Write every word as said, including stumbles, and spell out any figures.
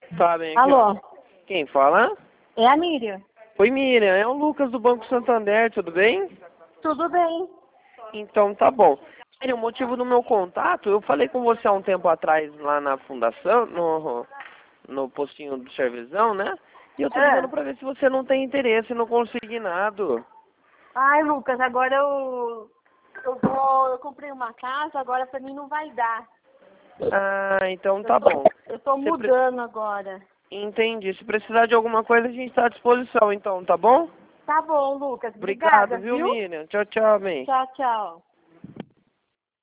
Tá bem aqui, ó. Alô, Quem fala? é a Miriam. Oi, Miriam, é o Lucas do Banco Santander, tudo bem? Tudo bem? Então tá bom. Miriam, o motivo do meu contato, eu falei com você há um tempo atrás lá na fundação, no, no postinho do Cervezão, né? E eu tô ligando Ah. pra ver se você não tem interesse no consignado. Ai, Lucas, agora eu, eu vou, eu comprei uma casa, agora pra mim não vai dar. Ah, então Eu tá tô, bom. eu tô Você pre- mudando agora. Entendi. Se precisar de alguma coisa, a gente tá à disposição, então, tá bom? Tá bom, Lucas, Obrigado, obrigada, viu, viu? Miriam? Tchau, tchau, bem. Tchau, tchau.